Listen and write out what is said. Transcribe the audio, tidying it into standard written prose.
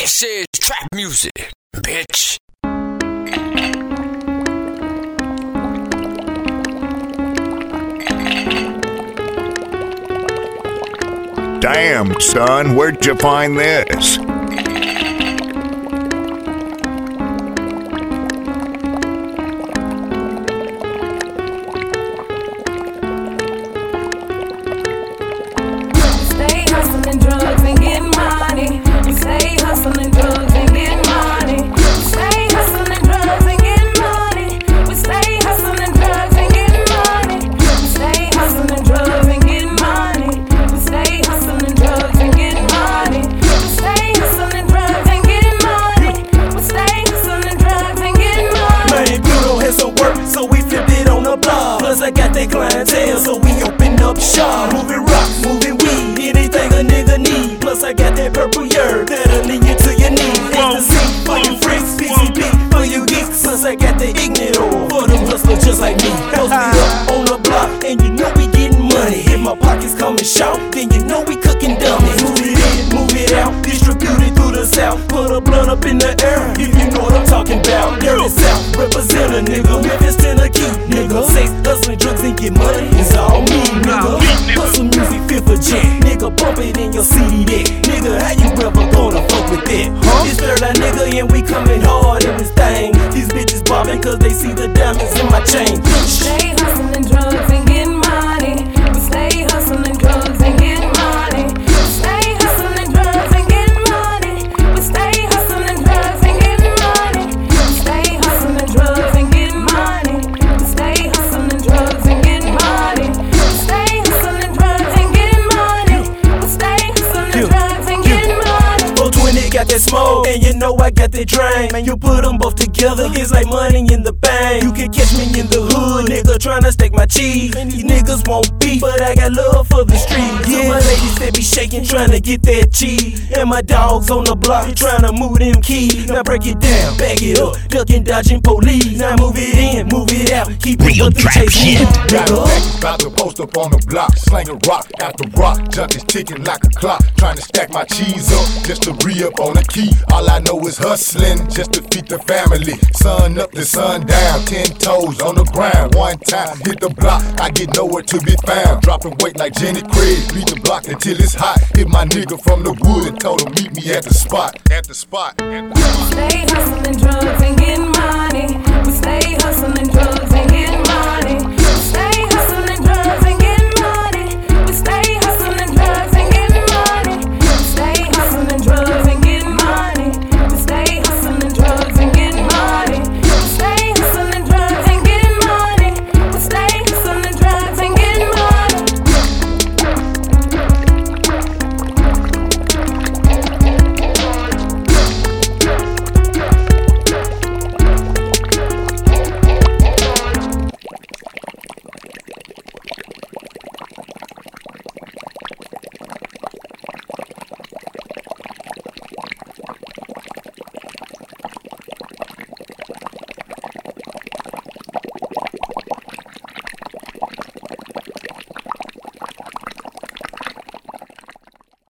This is trap music, bitch. Damn, son, where'd you find this? Stay hustling drugs and get money. We stay hustling drugs and get money. We stay hustling drugs and get money. We stay hustling drugs and get money. We stay hustling drugs and get money. We stay hustling drugs and get money. We stay hustling drugs and get money. We stay hustling drugs and get money. Man, Pluto had some work, so we flipped it on the block. Plus I got that clientele, so we opened up shop. Moving rocks, moving weed, anything a nigga need. Plus I got that purple yerb that'll lead you to your knees. Ecstasy for you freaks, PCP for you geeks. Plus I got the Ignito for them hustlers just like me. House me up on the block, and you know we getting money. If my pockets coming short, then you know we cooking dummies. Move it in, move it out, distribute it through the south. Put a blunt up in the air, if you know what I'm talking about. Dirty South, represent a nigga. Memphis, Tennessee, nigga. Sex, hustling, drugs, and get money. It's all me, nigga. Hustle music, fit for jet. Nigga, bump it in your CD deck. Nigga, how you ever gonna fuck with that? It's third eye, nigga, and we coming hard in this thing. These bitches bobbing cause they see the diamonds in my chain. Stay hustling drugs and get money. We stay hustling drugs and get money. We stay hustling drugs and get money. We stay hustling drugs and get money. We stay hustling drugs and get money. We stay hustling drugs and get money. We stay hustling drugs and get money. We stay hustling drugs and get money. 420 got that smoke, and you know I got that drain. Man, you put them both together, it's like money in the bank. You can catch me in the hood, nigga, tryna stack my cheese. And these niggas won't beef, but I got love for the streets. Yeah, my ladies, they be shaking, tryna get that cheese. And my dogs on the block, tryna move them keys. Now break it down, back it up, ducking, dodging police. Now move it in, move it out, keep it Real trap shit. Got a package about to post up on the block, slanging rock after rock, junkies ticking like a clock, trying to stack my cheese up just to re-up on the key. All I know is hustling just to feed the family. Sun up to sun down, 10 toes on the ground. One time hit the block, I get nowhere to be found. Dropping weight like Jenny Craig, beat the block until it's hot. Hit my nigga from the wood and told him meet me at the spot. At the spot. Stay hustling drugs and get money. We stay hustling drugs